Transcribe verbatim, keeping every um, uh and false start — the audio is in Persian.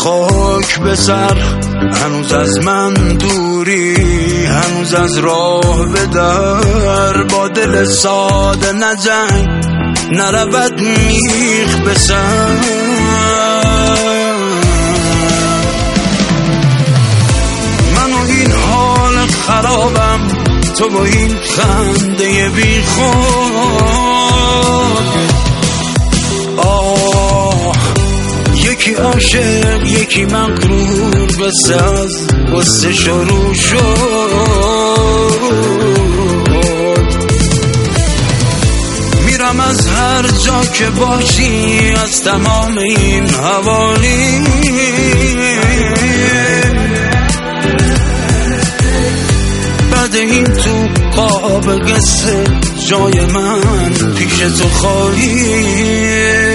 خاک به سر، هنوز از من دوری، هنوز از راه به در. با دل ساده نجنگ، نرود میخ به سر. من و این حال خرابم، تو با این خنده بی خود. آه یکی عاشق یکی مغرور، بس از قصه شروع شد. میرم از هر جا که باشی، از تمام این حوالی. بعد این تو قاب قصه، جای من پیش تو خالی.